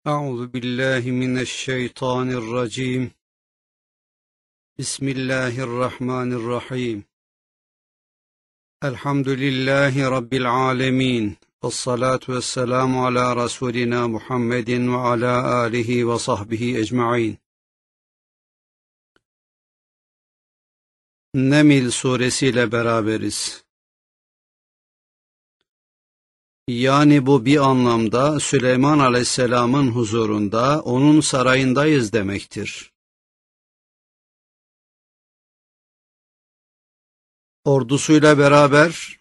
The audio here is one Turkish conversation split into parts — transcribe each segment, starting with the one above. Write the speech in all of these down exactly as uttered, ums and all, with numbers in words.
أعوذ بالله من الشيطان الرجيم. بسم الله الرحمن الرحيم. الحمد لله رب العالمين، والصلاة والسلام على رسولنا محمد وعلى آله وصحبه أجمعين. Neml suresiyle beraberiz. Yani bu bir anlamda Süleyman Aleyhisselam'ın huzurunda, onun sarayındayız demektir. Ordusuyla beraber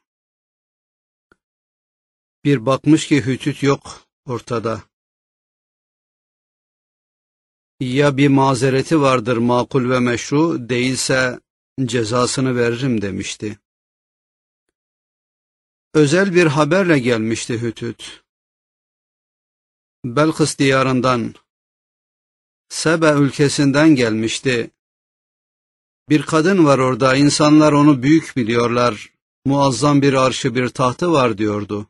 bir bakmış ki Hütüt yok ortada. Ya bir mazereti vardır makul ve meşru, değilse cezasını veririm demişti. Özel bir haberle gelmişti Hütüt. Belkıs diyarından, Sebe ülkesinden gelmişti. Bir kadın var orada, insanlar onu büyük biliyorlar, muazzam bir arşı, bir tahtı var diyordu.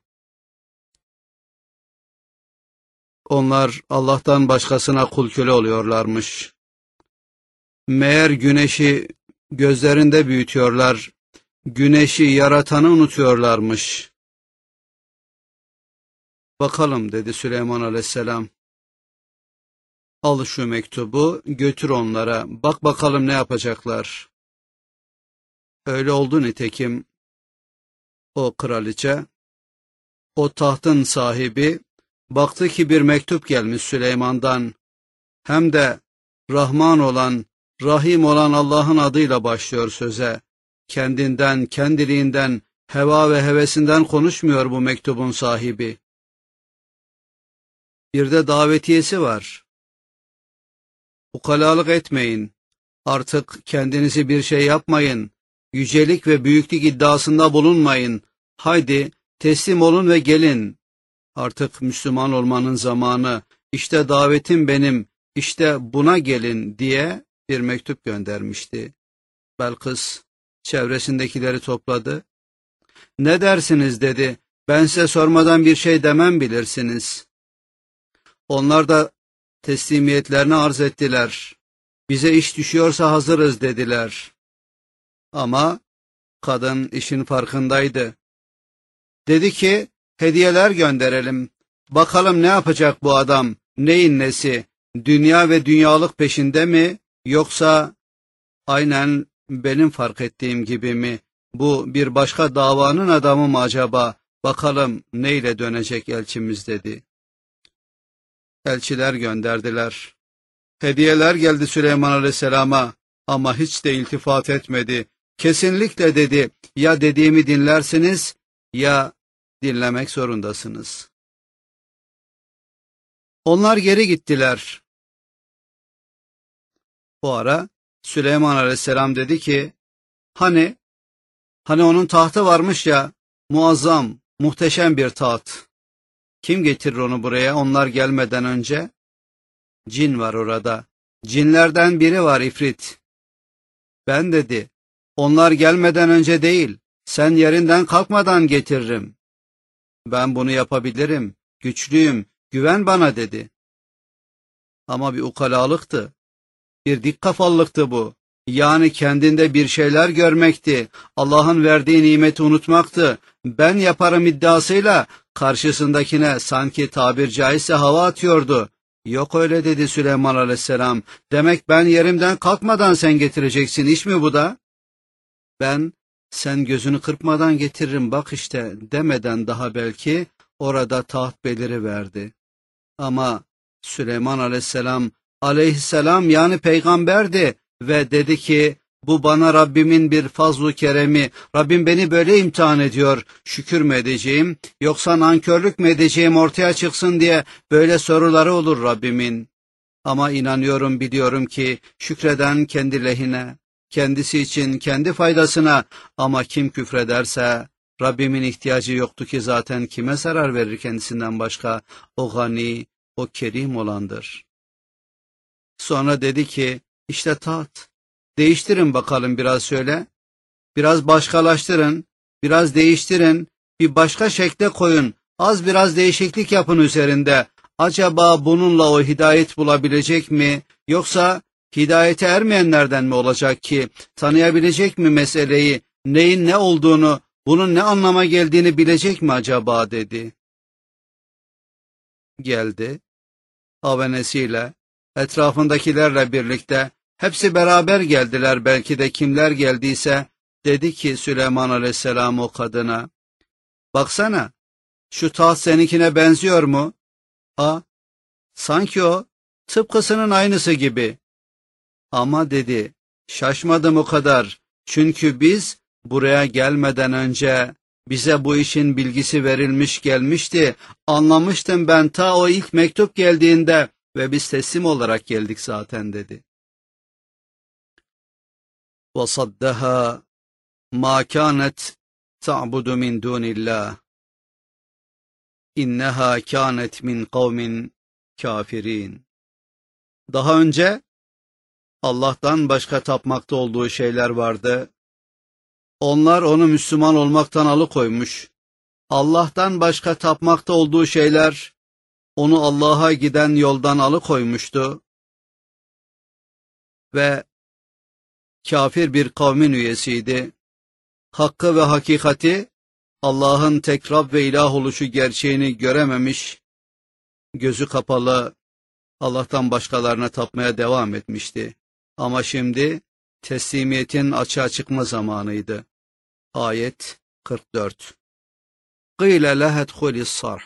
Onlar Allah'tan başkasına kul köle oluyorlarmış. Meğer güneşi gözlerinde büyütüyorlar, güneşi yaratanı unutuyorlarmış. Bakalım dedi Süleyman Aleyhisselam. Al şu mektubu, götür onlara, bak bakalım ne yapacaklar. Öyle oldu nitekim. O kraliçe, o tahtın sahibi, baktı ki bir mektup gelmiş Süleyman'dan. Hem de Rahman olan, Rahim olan Allah'ın adıyla başlıyor söze. Kendinden, kendiliğinden, heva ve hevesinden konuşmuyor bu mektubun sahibi. Bir de davetiyesi var. Ukalalık etmeyin. Artık kendinizi bir şey yapmayın. Yücelik ve büyüklük iddiasında bulunmayın. Haydi teslim olun ve gelin. Artık Müslüman olmanın zamanı. İşte davetim benim. İşte buna gelin diye bir mektup göndermişti. Belkıs çevresindekileri topladı. Ne dersiniz dedi. Ben size sormadan bir şey demem bilirsiniz. Onlar da teslimiyetlerini arz ettiler. Bize iş düşüyorsa hazırız dediler. Ama kadın işin farkındaydı. Dedi ki hediyeler gönderelim. Bakalım ne yapacak bu adam? Neyin nesi? Dünya ve dünyalık peşinde mi? Yoksa aynen benim fark ettiğim gibi mi? Bu bir başka davanın adamı mı acaba? Bakalım neyle dönecek elçimiz dedi. Elçiler gönderdiler. Hediyeler geldi Süleyman Aleyhisselam'a ama hiç de iltifat etmedi. Kesinlikle dedi, ya dediğimi dinlersiniz ya dinlemek zorundasınız. Onlar geri gittiler. Bu ara Süleyman Aleyhisselam dedi ki, hani, hani onun tahtı varmış ya, muazzam, muhteşem bir taht. Kim getirir onu buraya onlar gelmeden önce? Cin var orada. Cinlerden biri var ifrit. Ben dedi, onlar gelmeden önce değil, sen yerinden kalkmadan getiririm. Ben bunu yapabilirim, güçlüyüm, güven bana dedi. Ama bir ukalalıktı, bir dik kafalılıktı bu. Yani kendinde bir şeyler görmekti, Allah'ın verdiği nimeti unutmaktı. Ben yaparım iddiasıyla karşısındakine sanki tabir caizse hava atıyordu. Yok öyle dedi Süleyman Aleyhisselam. Demek ben yerimden kalkmadan sen getireceksin, iş mi bu da? Ben sen gözünü kırpmadan getiririm bak işte demeden daha belki orada taht beliriverdi. Ama Süleyman Aleyhisselam Aleyhisselam yani peygamberdi ve dedi ki bu bana Rabbimin bir fazlu keremi, Rabbim beni böyle imtihan ediyor, şükür mü edeceğim yoksa nankörlük mü edeceğim ortaya çıksın diye böyle soruları olur Rabbimin. Ama inanıyorum biliyorum ki şükreden kendi lehine, kendisi için kendi faydasına, ama kim küfrederse Rabbimin ihtiyacı yoktu ki zaten kime zarar verir kendisinden başka, o gani, o kerim olandır. Sonra dedi ki işte taht. Değiştirin bakalım biraz şöyle. Biraz başkalaştırın, biraz değiştirin, bir başka şekle koyun, az biraz değişiklik yapın üzerinde. acaba bununla o hidayet bulabilecek mi, yoksa hidayete ermeyenlerden mi olacak ki, tanıyabilecek mi meseleyi, neyin ne olduğunu, bunun ne anlama geldiğini bilecek mi acaba dedi. Geldi, havanesiyle, etrafındakilerle birlikte, hepsi beraber geldiler, belki de kimler geldiyse, dedi ki Süleyman Aleyhisselam o kadına, baksana, şu taht seninkine benziyor mu? A, sanki o, tıpkısının aynısı gibi. Ama dedi, şaşmadım o kadar, çünkü biz buraya gelmeden önce bize bu işin bilgisi verilmiş gelmişti, anlamıştım ben ta o ilk mektup geldiğinde ve biz teslim olarak geldik zaten dedi. وَصَدَّهَا مَا كَانَتْ تَعْبُدُ مِنْ دُونِ اللّٰهِ اِنَّهَا كَانَتْ مِنْ قَوْمٍ كَافِرِينَ. Daha önce Allah'tan başka tapmakta olduğu şeyler vardı. Onlar onu Müslüman olmaktan alıkoymuş. Allah'tan başka tapmakta olduğu şeyler onu Allah'a giden yoldan alıkoymuştu. Ve kafir bir kavmin üyesiydi. Hakkı ve hakikati, Allah'ın tek Rab ve ilah oluşu gerçeğini görememiş, gözü kapalı, Allah'tan başkalarına tapmaya devam etmişti. Ama şimdi teslimiyetin açığa çıkma zamanıydı. Ayet kırk dört. Qîle lehedhulis sarh.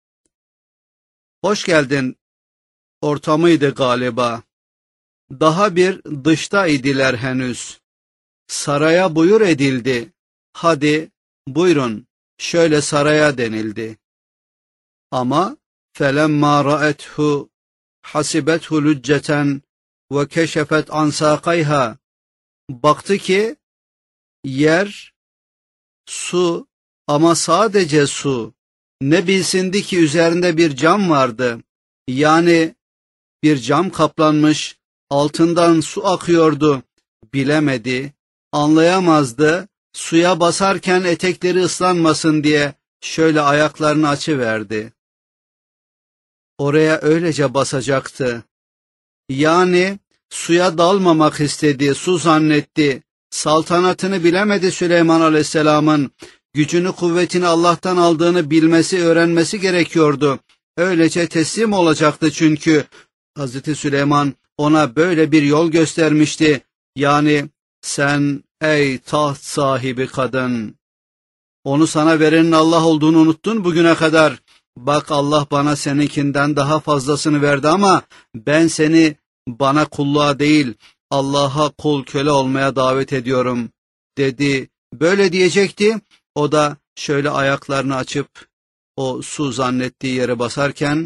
Hoş geldin ortamıydı galiba. Daha bir dışta idiler henüz. Saraya buyur edildi. Hadi buyurun şöyle saraya denildi. Ama felemma ra'ethu hasibethu lücceten ve keşefet an sâkayha. Baktı ki yer su ama sadece su. Ne bilsindi ki üzerinde bir cam vardı. Yani bir cam kaplanmış, altından su akıyordu. Bilemedi, anlayamazdı. Suya basarken etekleri ıslanmasın diye şöyle ayaklarını açıverdi. Oraya öylece basacaktı. Yani suya dalmamak istedi, su zannetti. Saltanatını bilemedi Süleyman Aleyhisselam'ın. Gücünü, kuvvetini Allah'tan aldığını bilmesi, öğrenmesi gerekiyordu. Öylece teslim olacaktı çünkü Hazreti Süleyman ona böyle bir yol göstermişti. Yani sen ey taht sahibi kadın, onu sana verenin Allah olduğunu unuttun bugüne kadar. Bak Allah bana seninkinden daha fazlasını verdi ama ben seni bana kulluğa değil Allah'a kul köle olmaya davet ediyorum dedi. Böyle diyecekti. O da şöyle ayaklarını açıp o su zannettiği yere basarken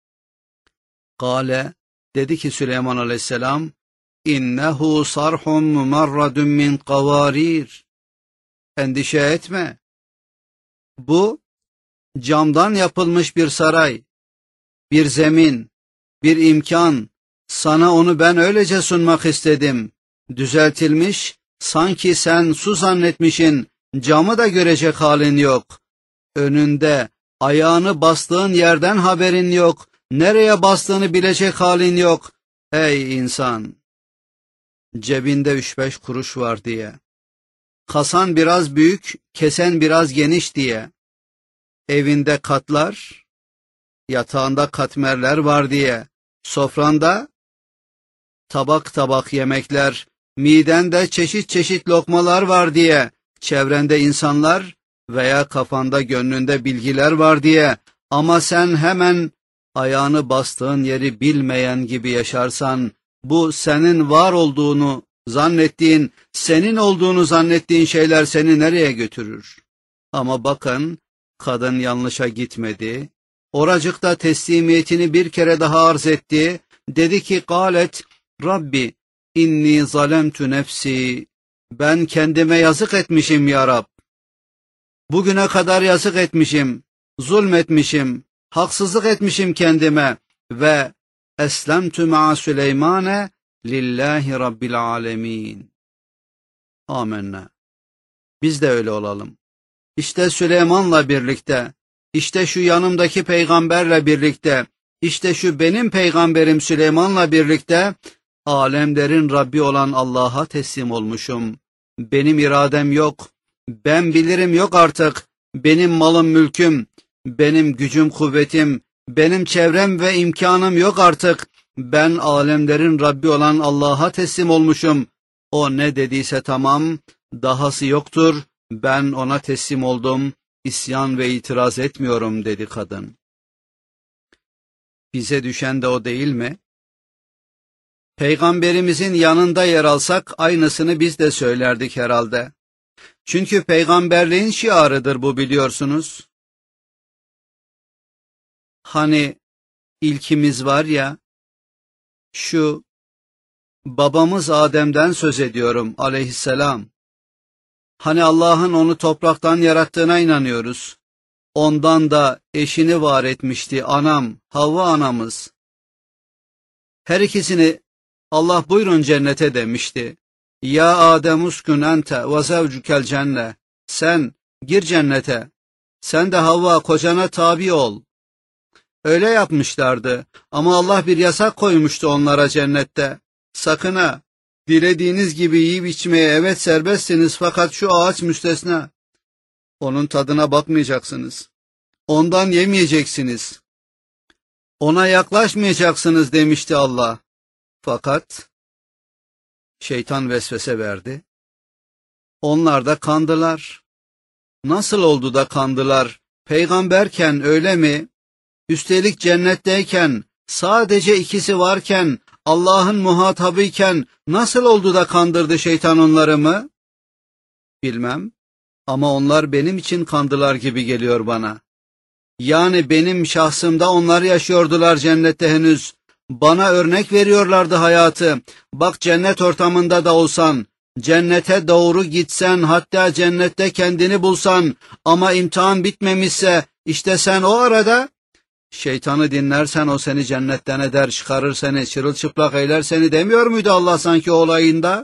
Kale dedi ki Süleyman Aleyhisselam innehu sarhun mumarradun min kavarir. Endişe etme. Bu camdan yapılmış bir saray, bir zemin, bir imkan. Sana onu ben öylece sunmak istedim. Düzeltilmiş, sanki sen su zannetmişin, camı da görecek halin yok. Önünde, ayağını bastığın yerden haberin yok. Nereye bastığını bilecek halin yok. Ey insan! Cebinde üç beş kuruş var diye. Kasan biraz büyük, kesen biraz geniş diye. Evinde katlar, yatağında katmerler var diye. Sofranda tabak tabak yemekler, midende çeşit çeşit lokmalar var diye. Çevrende insanlar veya kafanda gönlünde bilgiler var diye. Ama sen hemen ayağını bastığın yeri bilmeyen gibi yaşarsan, bu senin var olduğunu zannettiğin, senin olduğunu zannettiğin şeyler seni nereye götürür? Ama bakın, kadın yanlışa gitmedi. Oracıkta teslimiyetini bir kere daha arz etti. Dedi ki, Galet, Rabbi, inni zalemtu nefsi. Ben kendime yazık etmişim ya Rab. Bugüne kadar yazık etmişim, zulmetmişim, haksızlık etmişim kendime ve eslemtu ma'a Süleymane lillahi rabbil alemin. Amenna. Biz de öyle olalım. İşte Süleyman'la birlikte, işte şu yanımdaki peygamberle birlikte, İşte şu benim peygamberim Süleyman'la birlikte alemlerin Rabbi olan Allah'a teslim olmuşum. Benim iradem yok, ben bilirim yok artık, benim malım mülküm, benim gücüm kuvvetim, benim çevrem ve imkanım yok artık. Ben alemlerin Rabbi olan Allah'a teslim olmuşum. O ne dediyse tamam, dahası yoktur, ben ona teslim oldum, isyan ve itiraz etmiyorum dedi kadın. Bize düşen de o değil mi? Peygamberimizin yanında yer alsak aynısını biz de söylerdik herhalde. Çünkü peygamberliğin şiarıdır bu, biliyorsunuz. Hani ilkimiz var ya, şu babamız Adem'den söz ediyorum aleyhisselam. Hani Allah'ın onu topraktan yarattığına inanıyoruz. Ondan da eşini var etmişti anam, Havva anamız. Her ikisini Allah buyurun cennete demişti. Ya Adem uskun ente ve zevcukel cenne. Sen gir cennete. Sen de Havva kocana tabi ol. Öyle yapmışlardı ama Allah bir yasak koymuştu onlara cennette. Sakın ha, dilediğiniz gibi yiyip içmeye evet serbestsiniz fakat şu ağaç müstesna. Onun tadına bakmayacaksınız. Ondan yemeyeceksiniz. Ona yaklaşmayacaksınız demişti Allah. Fakat şeytan vesvese verdi. Onlar da kandılar. Nasıl oldu da kandılar? Peygamberken öyle mi? Üstelik cennetteyken, sadece ikisi varken, Allah'ın muhatabıyken nasıl oldu da kandırdı şeytan onları mı? Bilmem ama onlar benim için kandılar gibi geliyor bana. Yani benim şahsımda onlar yaşıyordular cennette henüz. Bana örnek veriyorlardı hayatı. Bak cennet ortamında da olsan, cennete doğru gitsen, hatta cennette kendini bulsan ama imtihan bitmemişse, işte sen o arada şeytanı dinlersen o seni cennetten eder, çıkarır seni, çırılçıplak eyler seni demiyor muydu Allah sanki olayında?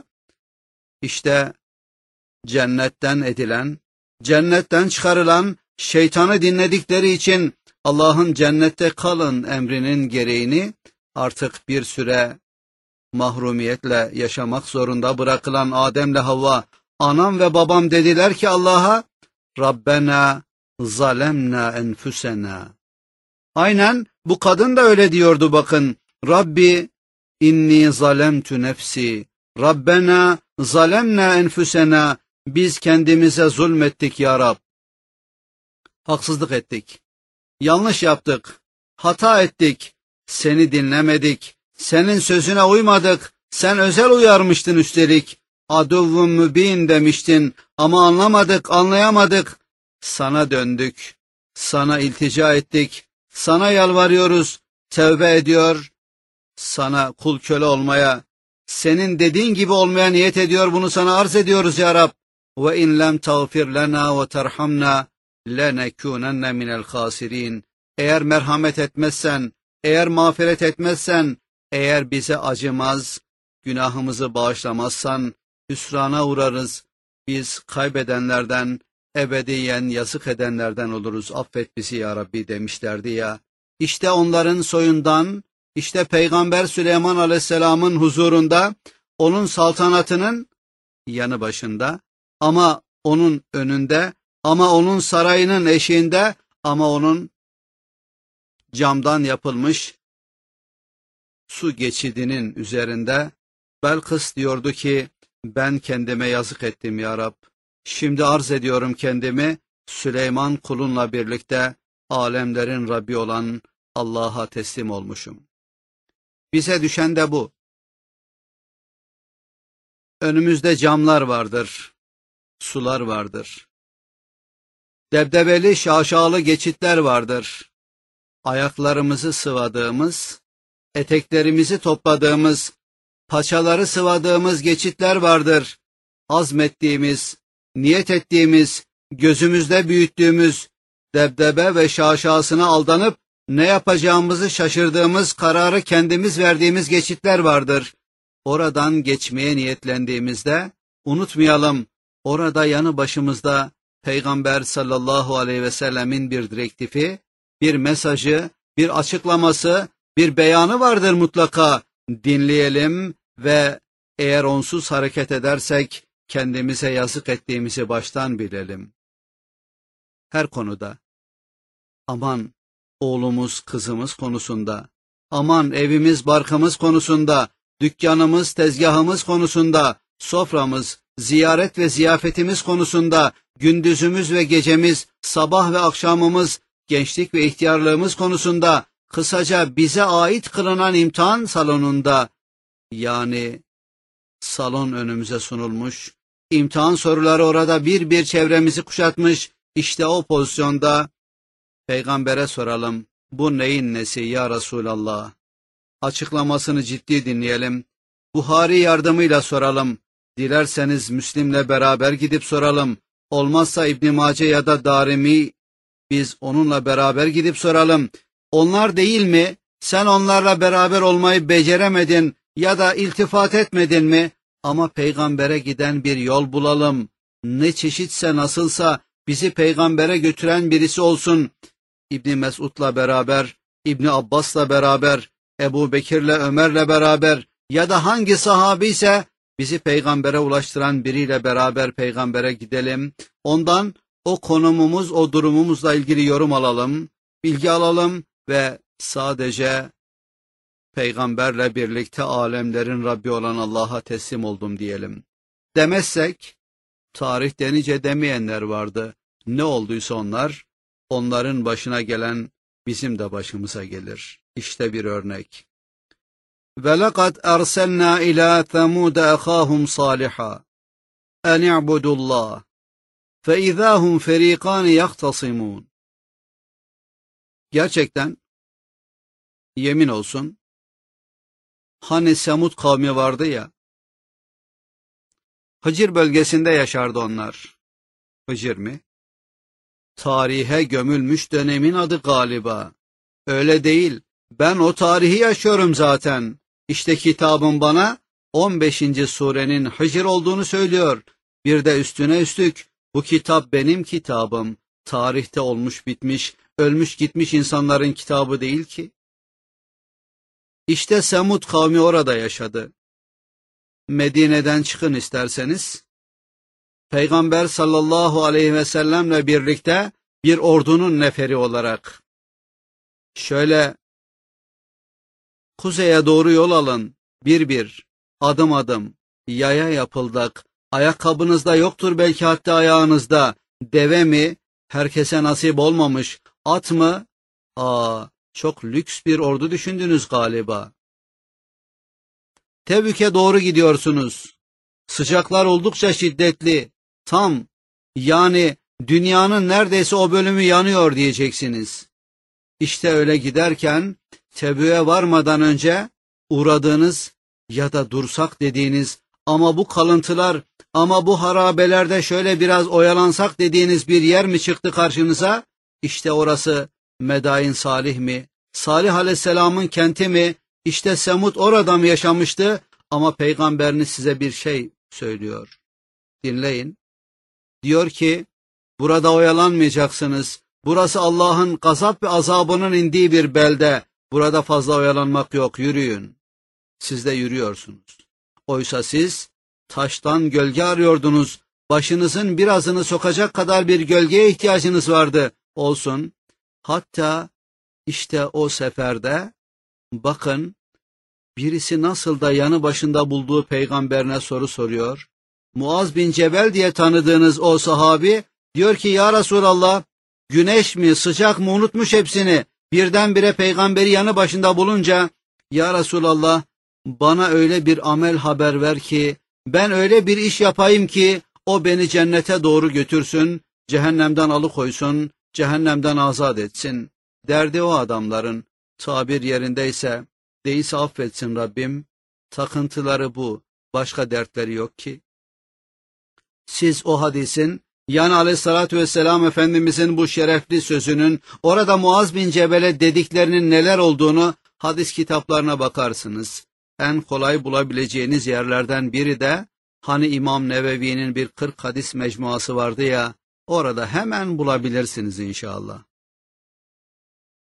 İşte cennetten edilen, cennetten çıkarılan, şeytanı dinledikleri için Allah'ın cennette kalın emrinin gereğini artık bir süre mahrumiyetle yaşamak zorunda bırakılan Adem'le Havva, anam ve babam dediler ki Allah'a, Rabbena zalemna enfusena. Aynen bu kadın da öyle diyordu bakın. Rabbi inni zalemtu nefsi. Rabbena zalemna enfusena. Biz kendimize zulmettik ya Rab. Haksızlık ettik. Yanlış yaptık. Hata ettik. Seni dinlemedik. Senin sözüne uymadık. Sen özel uyarmıştın üstelik. Aduvvun mübin demiştin ama anlamadık, anlayamadık. Sana döndük. Sana iltica ettik. Sana yalvarıyoruz, tevbe ediyor, sana kul köle olmaya, senin dediğin gibi olmaya niyet ediyor, bunu sana arz ediyoruz ya Rab. Ve in lem tağfir lena ve terhamna lenekunenne minel khasirin. Eğer merhamet etmezsen, eğer mağfiret etmezsen, eğer bize acımaz, günahımızı bağışlamazsan, hüsrana uğrarız. Biz kaybedenlerden, ebediyen yazık edenlerden oluruz, affet bizi ya Rabbi demişlerdi ya. İşte onların soyundan, işte Peygamber Süleyman Aleyhisselam'ın huzurunda, onun saltanatının yanı başında, ama onun önünde, ama onun sarayının eşiğinde, ama onun camdan yapılmış su geçidinin üzerinde, Belkıs diyordu ki, ben kendime yazık ettim ya Rab. Şimdi arz ediyorum kendimi, Süleyman kulunla birlikte alemlerin Rabbi olan Allah'a teslim olmuşum. Bize düşen de bu. Önümüzde camlar vardır, sular vardır. Debdebeli şaşalı geçitler vardır. Ayaklarımızı sıvadığımız, eteklerimizi topladığımız, paçaları sıvadığımız geçitler vardır. Azmettiğimiz, niyet ettiğimiz, gözümüzde büyüttüğümüz, debdebe ve şaşasına aldanıp ne yapacağımızı şaşırdığımız, kararı kendimiz verdiğimiz geçitler vardır. Oradan geçmeye niyetlendiğimizde unutmayalım, orada yanı başımızda Peygamber sallallahu aleyhi ve sellemin bir direktifi, bir mesajı, bir açıklaması, bir beyanı vardır mutlaka. Dinleyelim ve eğer onsuz hareket edersek kendimize yazık ettiğimizi baştan bilelim. Her konuda, aman oğlumuz, kızımız konusunda, aman evimiz, barkımız konusunda, dükkanımız, tezgahımız konusunda, soframız, ziyaret ve ziyafetimiz konusunda, gündüzümüz ve gecemiz, sabah ve akşamımız, gençlik ve ihtiyarlığımız konusunda, kısaca bize ait kılınan imtihan salonunda, yani salon önümüze sunulmuş, imtihan soruları orada bir bir çevremizi kuşatmış, işte o pozisyonda Peygamber'e soralım, bu neyin nesi ya Resulallah? Açıklamasını ciddi dinleyelim, Buhari yardımıyla soralım, dilerseniz Müslim'le beraber gidip soralım, olmazsa İbn Mace ya da Darimi, biz onunla beraber gidip soralım. Onlar değil mi? Sen onlarla beraber olmayı beceremedin ya da iltifat etmedin mi? Ama peygambere giden bir yol bulalım. Ne çeşitse nasılsa bizi peygambere götüren birisi olsun. İbni Mesud'la beraber, İbni Abbas'la beraber, Ebu Bekir'le Ömer'le beraber ya da hangi sahabi ise bizi peygambere ulaştıran biriyle beraber peygambere gidelim. Ondan o konumumuz, o durumumuzla ilgili yorum alalım, bilgi alalım ve sadece peygamberle birlikte alemlerin Rabbi olan Allah'a teslim oldum diyelim. Demezsek, tarihte nice demeyenler vardı. Ne olduysa onlar, onların başına gelen bizim de başımıza gelir. İşte bir örnek. وَلَقَدْ أَرْسَلْنَا إِلَى ثَمُودَ أَخَاهُمْ صَالِحًا أَنِ اعْبُدُوا اللّٰهَ فَإِذَا هُمْ فَر۪يقَانِ يَخْتَصِمُونَ. Gerçekten, yemin olsun, hani Semud kavmi vardı ya, Hicr bölgesinde yaşardı onlar. Hicr mi? Tarihe gömülmüş dönemin adı galiba. Öyle değil, ben o tarihi yaşıyorum zaten. İşte kitabım bana on beşinci surenin Hicr olduğunu söylüyor. Bir de üstüne üstlük, bu kitap benim kitabım. Tarihte olmuş bitmiş, ölmüş gitmiş insanların kitabı değil ki. İşte Semud kavmi orada yaşadı. Medine'den çıkın isterseniz. Peygamber sallallahu aleyhi ve sellemle birlikte bir ordunun neferi olarak. Şöyle kuzeye doğru yol alın, bir bir, adım adım, yaya yapıldık, ayakkabınızda yoktur belki hatta ayağınızda, deve mi, herkese nasip olmamış, at mı, aa, çok lüks bir ordu düşündünüz galiba. Tebük'e doğru gidiyorsunuz, sıcaklar oldukça şiddetli, tam, yani dünyanın neredeyse o bölümü yanıyor diyeceksiniz. İşte öyle giderken, Tebük'e varmadan önce uğradığınız ya da dursak dediğiniz ama bu kalıntılar, ama bu harabelerde şöyle biraz oyalansak dediğiniz bir yer mi çıktı karşınıza? İşte orası Medain Salih mi? Salih Aleyhisselam'ın kenti mi? İşte Semud orada mı yaşamıştı? Ama peygamberiniz size bir şey söylüyor. Dinleyin. Diyor ki, burada oyalanmayacaksınız. Burası Allah'ın gazap ve azabının indiği bir belde. Burada fazla oyalanmak yok, yürüyün. Siz de yürüyorsunuz. Oysa siz taştan gölge arıyordunuz. Başınızın birazını sokacak kadar bir gölgeye ihtiyacınız vardı. Olsun. Hatta işte o seferde bakın birisi nasıl da yanı başında bulduğu peygamberine soru soruyor. Muaz bin Cebel diye tanıdığınız o sahabi diyor ki ya Resulallah, güneş mi sıcak mı unutmuş hepsini. Birdenbire peygamberi yanı başında bulunca ya Resulallah, bana öyle bir amel haber ver ki ben öyle bir iş yapayım ki o beni cennete doğru götürsün, cehennemden alıkoysun, cehennemden azat etsin. Derdi o adamların, tabir yerindeyse, değilse affetsin Rabbim, takıntıları bu, başka dertleri yok ki. Siz o hadisin, yani aleyhissalatü vesselam Efendimizin bu şerefli sözünün, orada Muaz bin Cebel'e dediklerinin neler olduğunu hadis kitaplarına bakarsınız. En kolay bulabileceğiniz yerlerden biri de, hani İmam Nevevi'nin bir kırk hadis mecmuası vardı ya, orada hemen bulabilirsiniz inşallah.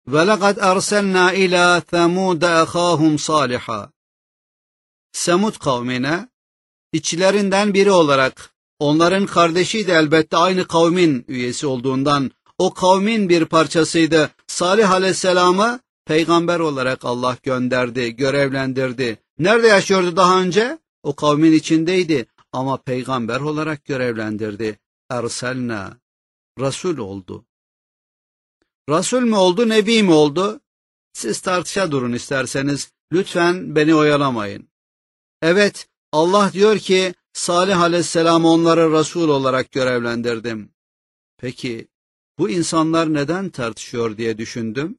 وَلَقَدْ أَرْسَلْنَا إِلَى ثَمُودَ أَخَاهُمْ صَالِحًا Semud kavmine içlerinden biri olarak, onların kardeşiydi elbette, aynı kavmin üyesi olduğundan, o kavmin bir parçasıydı. Salih Aleyhisselam'ı peygamber olarak Allah gönderdi, görevlendirdi. Nerede yaşıyordu daha önce? O kavmin içindeydi ama peygamber olarak görevlendirdi. Erselna, Resul oldu. Resul mü oldu, Nebi mi oldu? Siz tartışa durun isterseniz, lütfen beni oyalamayın. Evet, Allah diyor ki, Salih Aleyhisselam'ı onları Resul olarak görevlendirdim. Peki, bu insanlar neden tartışıyor diye düşündüm.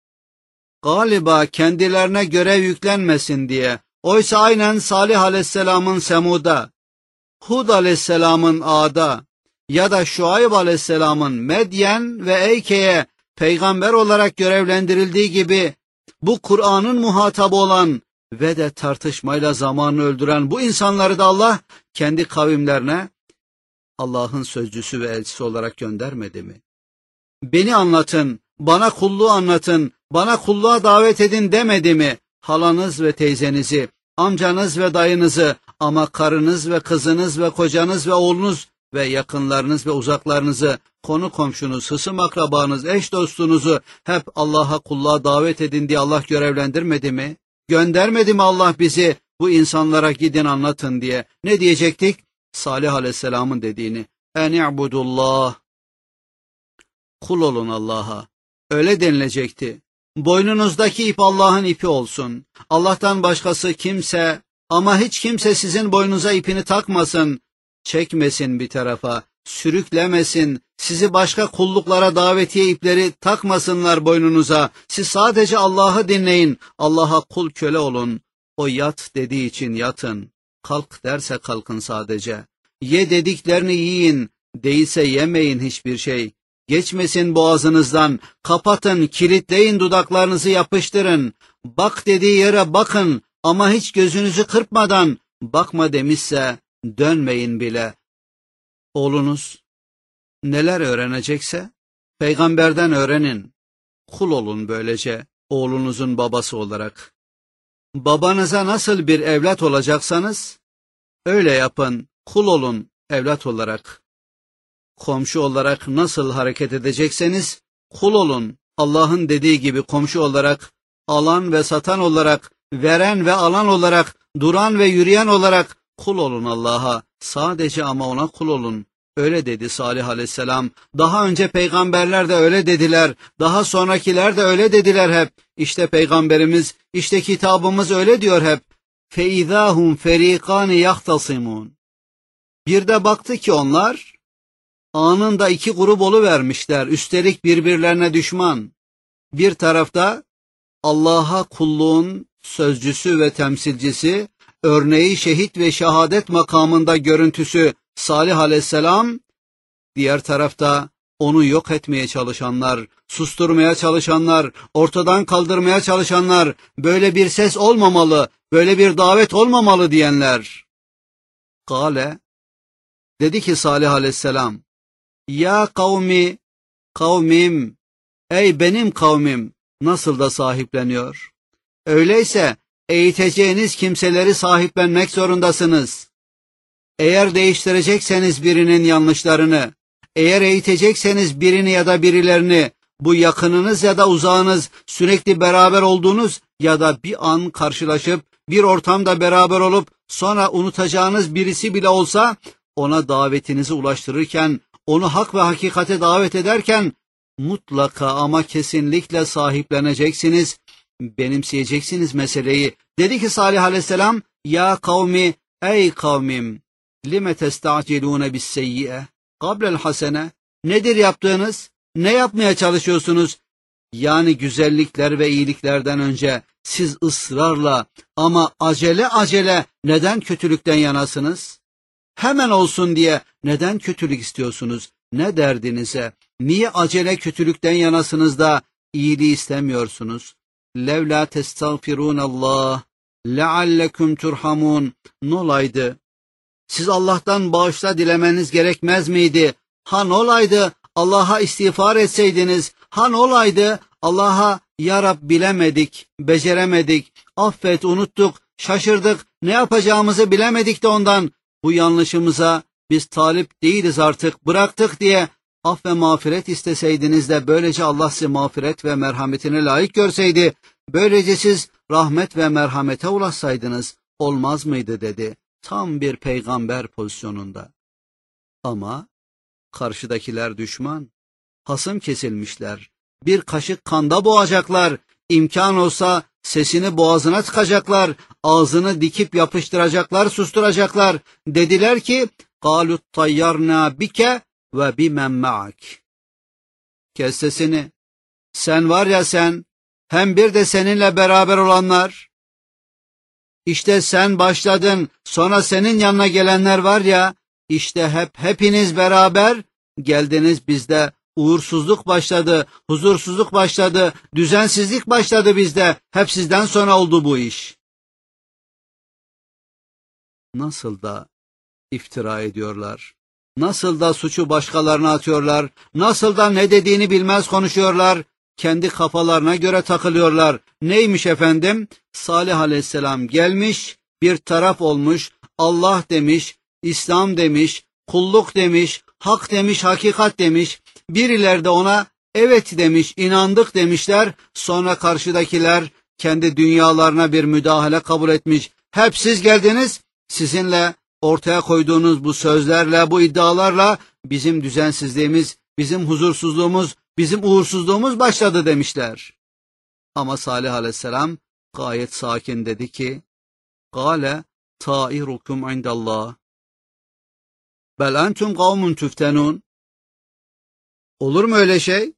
Galiba kendilerine görev yüklenmesin diye. Oysa aynen Salih Aleyhisselam'ın Semud'a, Hud Aleyhisselam'ın Ad'a ya da Şuayb Aleyhisselam'ın Medyen ve Eyke'ye peygamber olarak görevlendirildiği gibi, bu Kur'an'ın muhatabı olan ve de tartışmayla zamanını öldüren bu insanları da Allah kendi kavimlerine Allah'ın sözcüsü ve elçisi olarak göndermedi mi? Beni anlatın, bana kulluğu anlatın, bana kulluğa davet edin demedi mi? Halanız ve teyzenizi, amcanız ve dayınızı, ama karınız ve kızınız ve kocanız ve oğlunuz ve yakınlarınız ve uzaklarınızı, konu komşunuz, hısım akrabanız, eş dostunuzu hep Allah'a kulluğa davet edin diye Allah görevlendirmedi mi? Göndermedi mi Allah bizi bu insanlara gidin anlatın diye? Ne diyecektik? Salih Aleyhisselam'ın dediğini. En i'budullah. Kul olun Allah'a. Öyle denilecekti. Boynunuzdaki ip Allah'ın ipi olsun. Allah'tan başkası kimse, ama hiç kimse sizin boynunuza ipini takmasın, çekmesin bir tarafa, sürüklemesin, sizi başka kulluklara davetiye ipleri takmasınlar boynunuza. Siz sadece Allah'ı dinleyin, Allah'a kul köle olun. O yat dediği için yatın, kalk derse kalkın sadece. Ye dediklerini yiyin, değilse yemeyin hiçbir şey. Geçmesin boğazınızdan, kapatın, kilitleyin, dudaklarınızı yapıştırın. Bak dediği yere bakın ama hiç gözünüzü kırpmadan, bakma demişse dönmeyin bile. Oğlunuz neler öğrenecekse peygamberden öğrenin. Kul olun böylece oğlunuzun babası olarak. Babanıza nasıl bir evlat olacaksanız öyle yapın, kul olun evlat olarak. Komşu olarak nasıl hareket edecekseniz kul olun, Allah'ın dediği gibi komşu olarak, alan ve satan olarak, veren ve alan olarak, duran ve yürüyen olarak kul olun Allah'a. Sadece ama ona kul olun. Öyle dedi Salih Aleyhisselam. Daha önce peygamberler de öyle dediler. Daha sonrakiler de öyle dediler hep. İşte peygamberimiz, işte kitabımız öyle diyor hep. فَاِذَا هُمْ فَر۪يقَانِ يَخْتَصِمُونَ Bir de baktı ki onlar anında iki grup oluvermişler. Üstelik birbirlerine düşman. Bir tarafta Allah'a kulluğun sözcüsü ve temsilcisi, örneği şehit ve şehadet makamında görüntüsü Salih Aleyhisselam, diğer tarafta onu yok etmeye çalışanlar, susturmaya çalışanlar, ortadan kaldırmaya çalışanlar, böyle bir ses olmamalı, böyle bir davet olmamalı diyenler. Kale, dedi ki Salih Aleyhisselam, ya kavmi, kavmim, ey benim kavmim, nasıl da sahipleniyor. Öyleyse eğiteceğiniz kimseleri sahiplenmek zorundasınız. Eğer değiştirecekseniz birinin yanlışlarını, eğer eğitecekseniz birini ya da birilerini, bu yakınınız ya da uzağınız, sürekli beraber olduğunuz ya da bir an karşılaşıp bir ortamda beraber olup sonra unutacağınız birisi bile olsa, ona davetinizi ulaştırırken, onu hak ve hakikate davet ederken mutlaka ama kesinlikle sahipleneceksiniz, benimseyeceksiniz meseleyi. Dedi ki Salih Aleyhisselam, ya kavmi, ey kavmim, lime testacilune bis seyyi'e qablel hasene, nedir yaptığınız? Ne yapmaya çalışıyorsunuz? Yani güzellikler ve iyiliklerden önce siz ısrarla ama acele acele neden kötülükten yanasınız? Hemen olsun diye neden kötülük istiyorsunuz? Ne derdinize? Niye acele kötülükten yanasınız da iyiliği istemiyorsunuz? Levla testağfirunallah leallekum turhamun. Nolaydı? Siz Allah'tan bağışla dilemeniz gerekmez miydi? Han olaydı Allah'a istiğfar etseydiniz, han olaydı Allah'a Ya Rab bilemedik, beceremedik, affet, unuttuk, şaşırdık, ne yapacağımızı bilemedik de ondan bu yanlışımıza biz talip değiliz artık, bıraktık diye af ve mağfiret isteseydiniz de böylece Allah sizi mağfiret ve merhametine layık görseydi, böylece siz rahmet ve merhamete ulaşsaydınız olmaz mıydı dedi. Tam bir peygamber pozisyonunda. Ama karşıdakiler düşman, hasım kesilmişler, bir kaşık kanda boğacaklar, imkan olsa sesini boğazına tıkacaklar, ağzını dikip yapıştıracaklar, susturacaklar. Dediler ki, قَالُوا طَيَّرْنَا بِكَ وَبِمَنْ مَعَكِ. Kes sesini, sen var ya sen, hem bir de seninle beraber olanlar. İşte sen başladın, sonra senin yanına gelenler var ya, işte hep hepiniz beraber geldiniz, bizde uğursuzluk başladı, huzursuzluk başladı, düzensizlik başladı bizde. Hep sizden sonra oldu bu iş. Nasıl da iftira ediyorlar, nasıl da suçu başkalarına atıyorlar, nasıl da ne dediğini bilmez konuşuyorlar, kendi kafalarına göre takılıyorlar. Neymiş efendim? Salih Aleyhisselam gelmiş, bir taraf olmuş, Allah demiş, İslam demiş, kulluk demiş, hak demiş, hakikat demiş. Birileri de ona evet demiş, inandık demişler. Sonra karşıdakiler kendi dünyalarına bir müdahale kabul etmiş. Hep siz geldiniz, sizinle ortaya koyduğunuz bu sözlerle, bu iddialarla bizim düzensizliğimiz, bizim huzursuzluğumuz, bizim uğursuzluğumuz başladı demişler. Ama Salih Aleyhisselam gayet sakin dedi ki, قَالَ تَائِرُكُمْ عِنْدَ اللّٰهِ bel entum kavmun tüftenun. Olur mu öyle şey?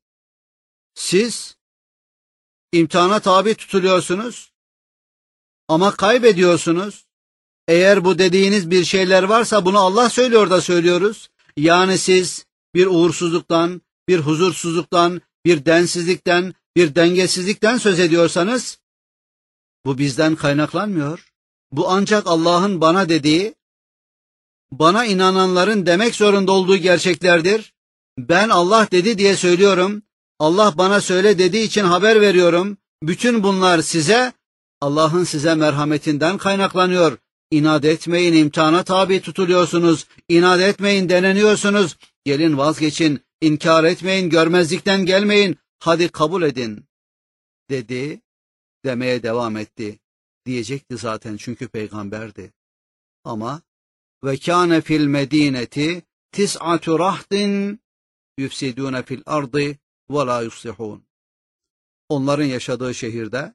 Siz imtihana tabi tutuluyorsunuz ama kaybediyorsunuz. Eğer bu dediğiniz bir şeyler varsa bunu Allah söylüyor da söylüyoruz. Yani siz bir uğursuzluktan, bir huzursuzluktan, bir densizlikten, bir dengesizlikten söz ediyorsanız bu bizden kaynaklanmıyor. Bu ancak Allah'ın bana dediği, bana inananların demek zorunda olduğu gerçeklerdir. Ben Allah dedi diye söylüyorum. Allah bana söyle dediği için haber veriyorum. Bütün bunlar size, Allah'ın size merhametinden kaynaklanıyor. İnat etmeyin, imtihana tabi tutuluyorsunuz. İnat etmeyin, deneniyorsunuz. Gelin vazgeçin, inkar etmeyin, görmezlikten gelmeyin. Hadi kabul edin, dedi, demeye devam etti. Diyecekti zaten çünkü peygamberdi. Ama ve kâne fil medîneti tis'atu rahdin yufsidûne fil ardı ve lâ yuslihûn. Onların yaşadığı şehirde,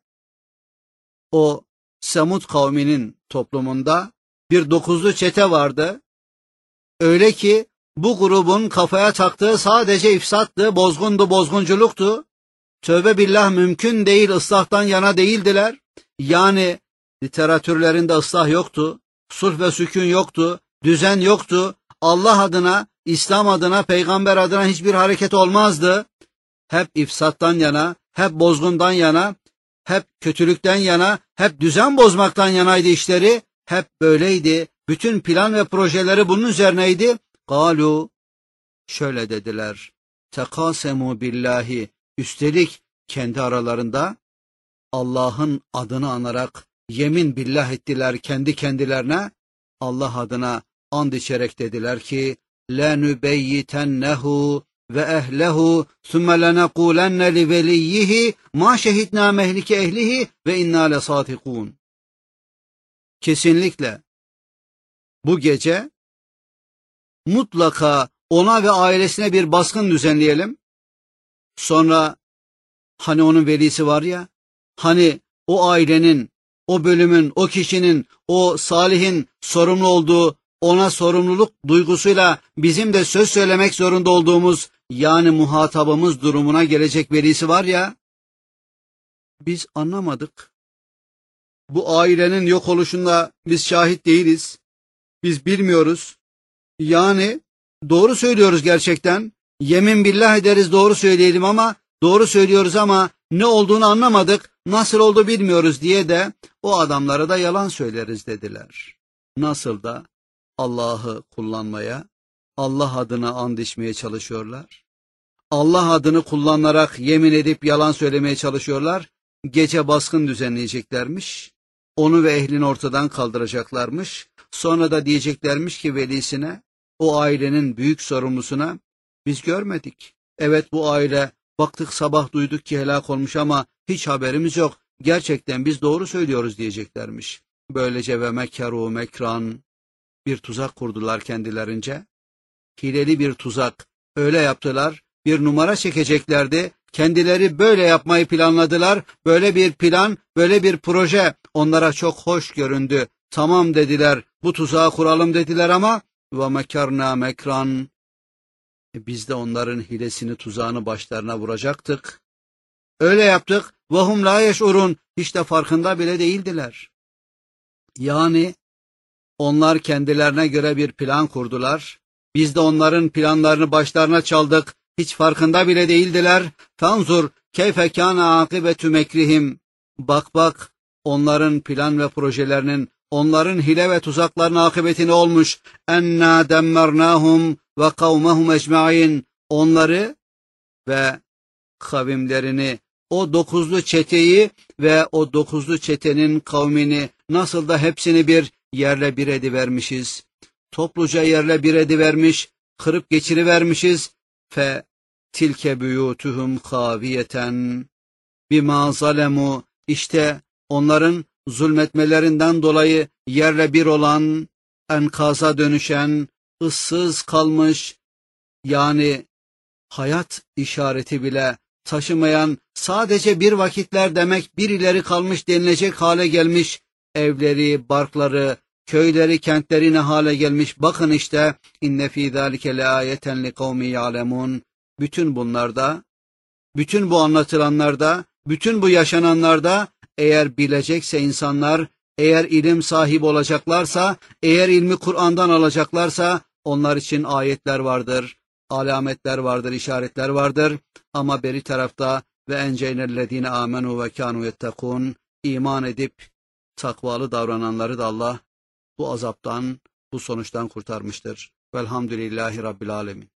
o Semud kavminin toplumunda bir dokuzlu çete vardı. Öyle ki bu grubun kafaya taktığı sadece ifsattı, bozgundu, bozgunculuktu. Tövbe billah mümkün değil, ıslahtan yana değildiler. Yani literatürlerinde ıslah yoktu, sulh ve sükun yoktu, düzen yoktu. Allah adına, İslam adına, peygamber adına hiçbir hareket olmazdı. Hep ifsattan yana, hep bozgundan yana, hep kötülükten yana, hep düzen bozmaktan yanaydı işleri. Hep böyleydi. Bütün plan ve projeleri bunun üzerineydi. Galu, şöyle dediler. Tekasemu billahi. Üstelik kendi aralarında Allah'ın adını anarak yemin billah ettiler kendi kendilerine. Allah adına and içerek dediler ki lenübeyyitennehu ve ehlehu sümme lenekulenne li veliyyihi ma şehidna mehlike ehlihi ve inna lesatikun. Kesinlikle bu gece mutlaka ona ve ailesine bir baskın düzenleyelim. Sonra hani onun velisi var ya, hani o ailenin, o bölümün, o kişinin, o salihin sorumlu olduğu, ona sorumluluk duygusuyla bizim de söz söylemek zorunda olduğumuz, yani muhatabımız durumuna gelecek velisi var ya, biz anlamadık. Bu ailenin yok oluşunda biz şahit değiliz. Biz bilmiyoruz. Yani doğru söylüyoruz gerçekten. Yemin billah ederiz doğru söyleyelim ama doğru söylüyoruz ama ne olduğunu anlamadık, nasıl oldu bilmiyoruz diye de o adamlara da yalan söyleriz dediler. Nasıl da Allah'ı kullanmaya, Allah adına and içmeye çalışıyorlar. Allah adını kullanarak yemin edip yalan söylemeye çalışıyorlar. Gece baskın düzenleyeceklermiş. Onu ve ehlini ortadan kaldıracaklarmış. Sonra da diyeceklermiş ki velisine, o ailenin büyük sorumlusuna, biz görmedik. Evet, bu aile baktık sabah duyduk ki helak olmuş ama hiç haberimiz yok. Gerçekten biz doğru söylüyoruz diyeceklermiş. Böylece ve mekkeru mekran, bir tuzak kurdular kendilerince. Hileli bir tuzak. Öyle yaptılar, bir numara çekeceklerdi. Kendileri böyle yapmayı planladılar. Böyle bir plan, böyle bir proje onlara çok hoş göründü. Tamam dediler, bu tuzağı kuralım dediler ama ve mekarna mekran. E biz de onların hilesini, tuzağını başlarına vuracaktık. Öyle yaptık. Ve hum la yeş'urun. Hiç de farkında bile değildiler. Yani onlar kendilerine göre bir plan kurdular. Biz de onların planlarını başlarına çaldık. Hiç farkında bile değildiler. Fanzur keyfe kâne âkıbetü mekrihim. Bak bak, onların plan ve projelerinin, onların hile ve tuzaklarının akıbeti ne olmuş? Ennâ demmernâhum ve kavmehum ecmaîn. Onları ve kavimlerini, o dokuzlu çeteyi ve o dokuzlu çetenin kavmini nasıl da hepsini bir yerle bir edivermişiz. Topluca yerle bir edivermiş, kırıp geçirivermişiz. Fe tilke buyutuhum kaviyeten bima zalemu. İşte onların zulmetmelerinden dolayı yerle bir olan, enkaza dönüşen, ıssız kalmış, yani hayat işareti bile taşımayan, sadece bir vakitler demek bir ileri kalmış denilecek hale gelmiş, evleri, barkları, köyleri, kentleri ne hale gelmiş. Bakın işte, inne fî zâlike leâyeten likavmi ya'lemûn. Bütün bunlarda, bütün bu anlatılanlarda, bütün bu yaşananlarda, eğer bilecekse insanlar, eğer ilim sahibi olacaklarsa, eğer ilmi Kur'an'dan alacaklarsa, onlar için ayetler vardır, alametler vardır, işaretler vardır. Ama beri tarafta ve enceynellezine amenu ve kanu yettekun, iman edip takvalı davrananları da Allah bu azaptan, bu sonuçtan kurtarmıştır. Velhamdülillahi Rabbil alemin.